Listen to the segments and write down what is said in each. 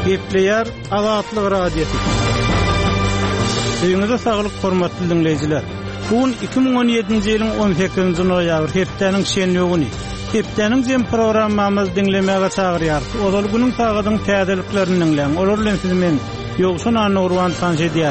Gepleyer Azatlyk radiosu. Öňüňizde saglyk hormatly dinleýijiler. Bugün 2017-nji ýylyň 18-nji noýabr hepdeniň şenli güni. Hepdeniň jem programmamyzy dinlemäge çagyrýar. Ol güniň tagydyň täzeliklerini dinleň. Olar bilen siz men Ýogsun Anurwan tanış edýär.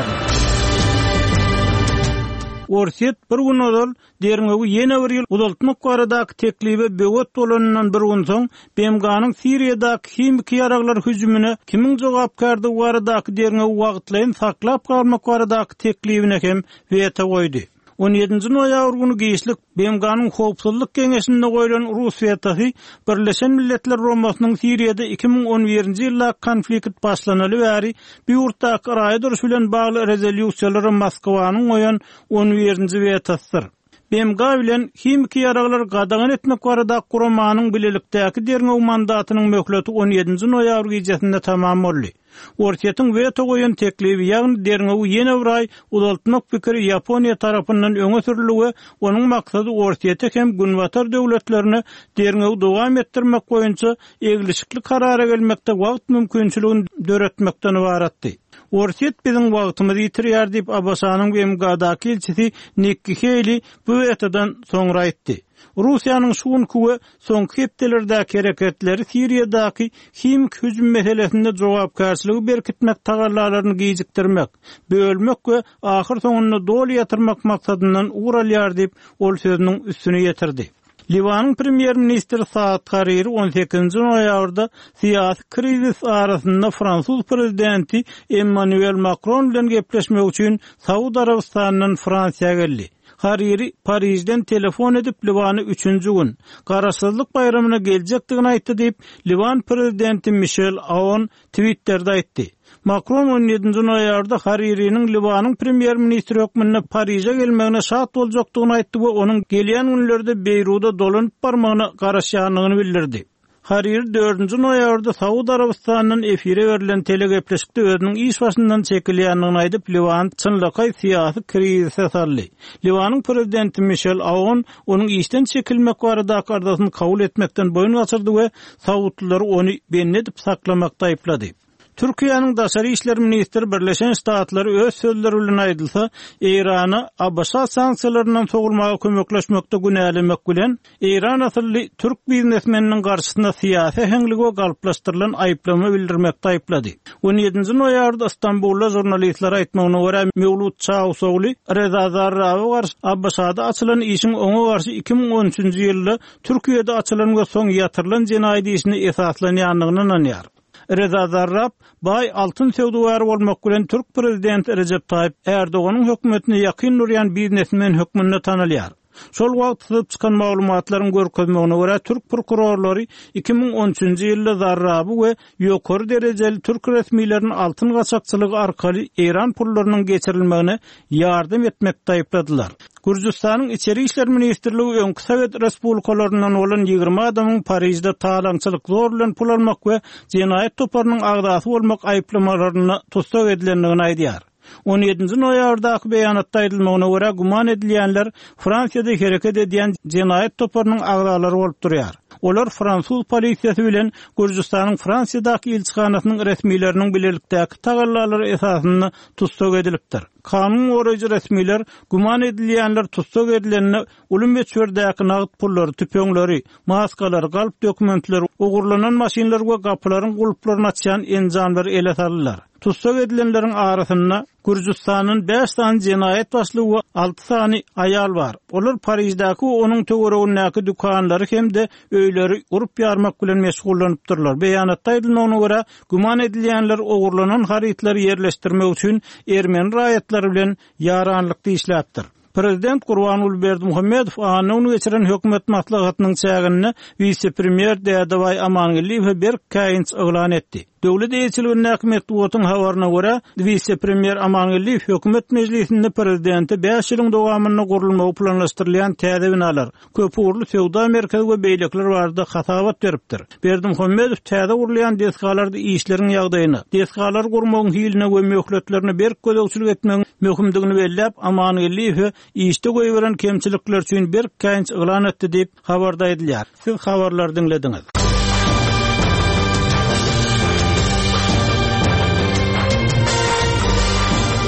Orsiýet bir gün odal derňegi ýene bir ýyl uzaltmak baradaky teklibi böwet bolanyndan bir gün soň BMG'nyň Siriýadaky himik ýaraglar hüjümine kimiň jogapkardygy baradaky derňegi wagtlaryň saklap galmak baradaky teklibine hem wete goýdy. 17-nji noýabr güni Geýişlik BMG'nyň Howpsuzlyk Geňeşinde goýulan Rus wetaty Birleşen Milletler Romasynyň Siriýada 2011-nji ýylda konflikt başlanaly bäri biýurtdaky raýa duruş bilen bagly rezolýusiýalary Moskwanyň goýan 11-nji wetasydyr. BMG bilen himik ýaraglar gadagan etmek barada guramanyň bilelikdäki derňegi mandatynyň möhleti 17-nji noýabr gecesinde tamam boldy. Orsiýetiň veto goýan teklibi ýagny derňegi ýene bir ay uzaltmak pikiri Ýaponiýa tarapyndan öňe sürilýär. Onuň maksady Orsiýete hem günbatar döwletlerini derňegi dowam etdirmek boýunça egilişikli karara gelmekde wagt mümkinçiligini döretmekden ibaratdy. Orsiýet biziň wagtymyzy ýitirýär diýip Abbasanyň BMG'daky elçisi Nikki Haley bu wetodan soňra aýtdy. Russiýanyň şuňky soňky hepdelerdäki hereketleri Siriýadaky himik hüjüm meselesinde jogapkarçylygy berkitmek tagallalaryny gijikdirmek, bölmek we ahyr soňunda dol ýatyrmak maksadyndan uğralýar diýip ol sözüniň üstüne ýetirdi. Liwanyň premier ministri Saad Hariri 18-nji noýabrda syýasy krizis arasynda Fransuz prezidenti Emmanuel Macron bilen gepleşmek üçin Saudi Arabistanynyň Fransiýa geldi. Hariri Parisden telefon edip Liwany 3-nji gün garaşsyzlyk bayramyna geljekdigini aýtdy diýip Liwan prezidenti Michel Aoun Twitter'da aýtdy. Macron 17-nji noýabrda Hariri'nin Liwanyň premier ministri hökmüne Paris'e gelmegine şat boljakdygyny aýtdy we onuň gelýän günlerde Beýruda dolanyp barmagyna garaşýanlygyny bildirdi. Hariri 4-nji noýabrda Saudi Arabistanynyň efire berilen telegepleşikde özüniň iş başyndan çekilýänligini aýdyp Liwan çynlykay syýasy krizise saldy. Liwanyň prezidenti Michel Aoun onuň işden çekilmek baradaky arzusyny kabul etmekden boyun gaçyrdy we Saudlary ony bennedip saklamakda aýplady. Türkiýanyň daşary işler ministri Birleşen Ştatlary öz sözleri bilen aýdylsa, Irana Abbasa sanksiýalaryndan sogulmaga kömekleşmekde günälemek bilen Iran asylly türk biznesmeniniň garşysynda syýasy heňligi we galplaşdyrylan aýplama bildirmekde aýplady. 17-nji noýabrda Istanbulda jurnalistler aýtmagyna görä Mevlut Çavuşoglu Reza Zarrawy garşy Abbasada açylan işiň oňa garşy 2013-nji ýylda Türkiýede açylan we soň ýatyrylan jenaýat işini esaslanýanlygyny anýar. Reza Zarrab bay altın sewdawary bolmak bilen Türk prezidenti Recep Tayyip Erdoğan'ın hökümetine ýakyn durýan biznesmen hökmünde tanylýar. Şol wagtda çykan maglumatlaryň görkezmegine görä Türk prokurorlary 2013-nji ýylda Zarraby we ýokary derejeli Türk resmiýetleriniň altyn gaçakçylygy arkaly Iran pullarynyň geçirilmegine ýardam etmekde aýpladylar. Gürjistanyň içeri işler ministrligi öňkü Sowet respublikalaryndan bolan 20 adamyň Parisde talaňçylyk zor bilen pul almak we jenaýat toparynyň agdasy bolmak aýplamalaryna tutsak edilendigini aýdýar. 17-nji noýabrdaky beýanatda aýdylmagyna görä guman edilýänler Fransiyada hereket edýän jenaýat toparynyň agdalary bolup durýar. Olar Fransuz polisiýasy bilen Gürjistanyň Fransiyadaky elçixanasynyň resmiýetleriniň bilelikdäki tagallalary esasynda tutsak edilipdir. Kanun goraýjy resmiýetler guman edilýänler tutsak edilenini ulum meçhurdäki nagd pullary, tüpeňleri, maskalary, galp dokumentleri, ugurlanan maşinler we gapylaryň gulplaryny açýan enjamlary ele saldylar. Tutsak edilenleriň arasynda Gürjistanyň 5 sany jenaýat başlygy we 6 sany aýal bar. Olar Parisdäki onuň töweregindäki dükanlary hemde öýleri urup ýarmak bilen meşgullanypdyrlar. Beýanatda aýdylmagyna görä guman edilýänler ogurlanan harytlary ýerleşdirmek üçin Ermeni raýatlary bilen ýaranlykda işläpdir. Prezident Gurbanuly Berdimuhammedow anyny geçiren hökümet maslahatynyň çägini vice-premier Dädeway Amangeliýew bir käýinç oglan etdi. Döwlet elçiliginiň näkmetdiwtyň habaryna görä, vice-premier Amangeliýew hökümet mejlisinde prezidenti 5 ýylyň dowamyna gurulmagy planlaşdyrylýan täze binalar, köpürli sewda merkezi we beýlekler barada hatabat beripdir. Berdimuhammedow täze gurulýan deskalarda işleriň ýagdaýyny, deskalar gurmagyň hiline we möhletlerini berk gözegçilik etmegiň möhümdigini belläp Amangeliýew işde goýulan kemçilikler üçin bir käýinç oglan etdi diýip habarda edilýär. Siz habarlary dinlediňiz.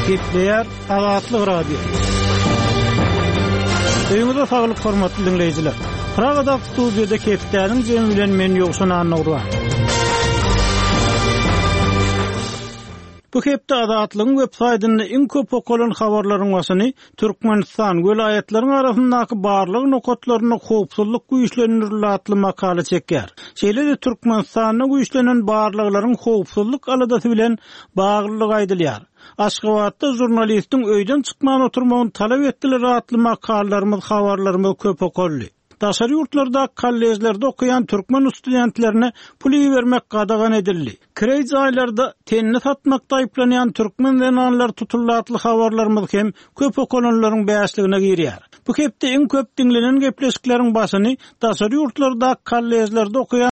Gepleýär Azatlyk radio. Öýüňizde saglyk hormatly dinleýijiler. Pragada studiýada Kepdäniň jemi bilen men ýokşan anagurwa. Bu hepde Azatlygyň websaýtynda iň köp okulan habarlaryň başyny Türkmenistan welaýatlaryň arasyndaky barlyk nokatlaryny howpsuzlyk güýçlendirýär atly makala çekýär. Şeýle-de Türkmenistanyň güýçlenen barlyklaryň howpsuzlyk aladasy bilen baglylygy aýdylýar. Aşgabatda jurnalistiň öýden çykman oturmagyny talap etdiler atly makalarymyz, habarlarymyz köp okuldy. Daşary ýurtlarda, kollejlerde okuyan türkmen studentlerine pul bermek gadagan edildi. Kirey jaýlarda tenni satmakda aýplanýan türkmen zananlar tutulýatly habarlarymyz hem köp okulanlaryň bäşligine girýär. Bu hepde iň köp dinlenen gepleşikleriň başyny daşary ýurtlarda, kollejlerde okuyan